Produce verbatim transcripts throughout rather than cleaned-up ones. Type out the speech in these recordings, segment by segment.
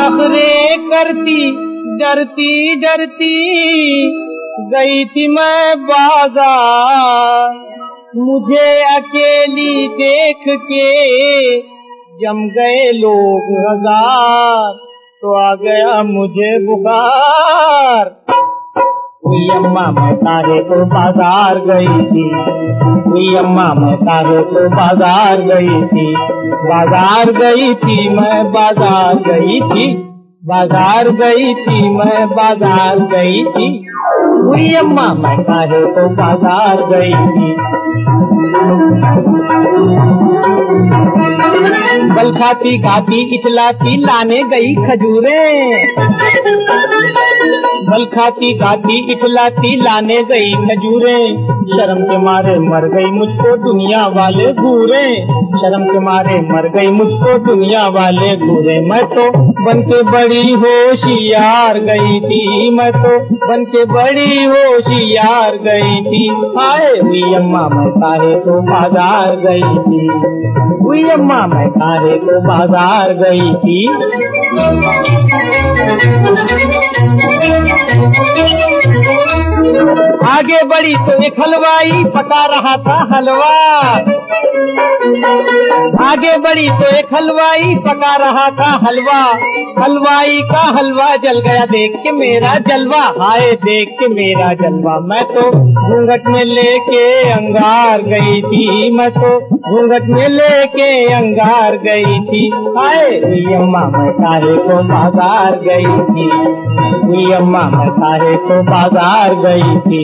नखरे करती डरती डरती गई थी मैं बाजार, मुझे अकेली देख के जम गए लोग हजार, तो आ गया मुझे बुखार। हुई अम्मा मैं तारे को बाजार गई थी, हुई अम्मा मैं तारे को बाजार गई थी, बाजार गई थी मैं बाजार गई थी, बाजार गई थी मैं बाजार गई थी, हुई अम्मा मैं तारे को बाजार गई थी। बल खाती खाती इचलाती लाने गई खजूरें, बल खाती खाती इचलाती लाने गई खजूरें, शर्म के मारे मर गई मुझको दुनिया वाले घूरे, शर्म के मारे मर गई मुझको दुनिया वाले घूरे। मैं तो बन के बड़ी होशियार गई थी, मैं तो बन के बड़ी होशियार गई थी, हाय हुई अम्मा मैं तारे को बाजार गई थी, हुई अम्मा मैं तारे को बाजार गई थी। आगे बढ़ी तो एक हलवाई पका रहा था हलवा, आगे बढ़ी तो एक हलवाई पका रहा था हलवा, हलवाई का हलवा जल गया देख के मेरा जलवा, हाय देख के मेरा जलवा। मैं तो घूंघट में लेके अंगार गई थी, मैं तो घूंघट में लेके अंगार गई थी, हाय हुई अम्मा मैं तारे को बाजार गई थी, हुई अम्मा मैं तारे को बाजार गई थी।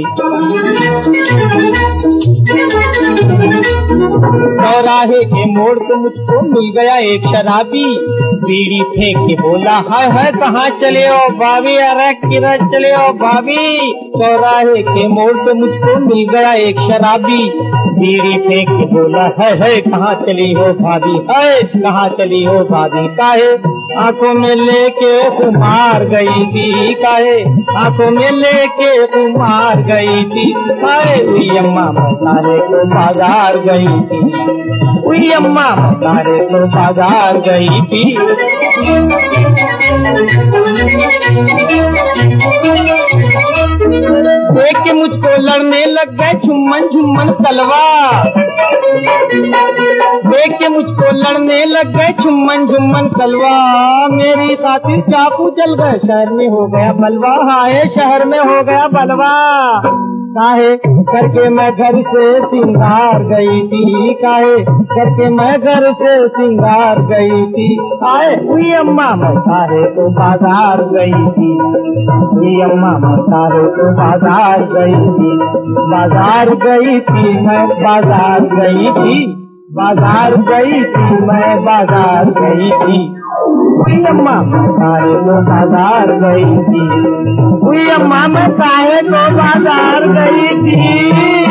चौराहे के मोड़ पे मुझको मिल गया एक शराबी, बीड़ी फेंक के बोला हाय हाय कहाँ चले हो भाभी, अरे किधर चले हो भाभी। चौराहे के मोड़ पे मुझको मिल गया एक शराबी, बीड़ी फेंक के बोला है है कहाँ चली हो भाभी, है कहाँ चली हो भाभी। काहे आंखों में लेके कुमार गई थी, काहे आंखों में लेके कुमार गई थी, काहे हुई अम्मा मैं तारे को बाजार गई थी, हुई अम्मा मैं तारे को बाजार गई थी। देख के मुझको लड़ने लग गए झुम्मन झुम्मन कलवा, देख के मुझको लड़ने लग गए झुम्मन झुम्मन कलवा, मेरी खातिर चाकू चल गए शहर में हो गया बलवा, हाय शहर में हो गया बलवा। काहे करके मैं घर से सिंगार गई थी, काहे करके मैं घर से सिंगार गई थी, आए हुई अम्मा मैं तारे को बाजार गई थी, हुई अम्मा मैं तारे को बाजार गई थी, बाजार गई थी मैं बाजार गई थी, बाजार गई थी मैं बाजार गई थी, हुई अम्मा मैं तारे को बाजार गई थी, हुई अम्मा मैं तारे को बाजार गई थी।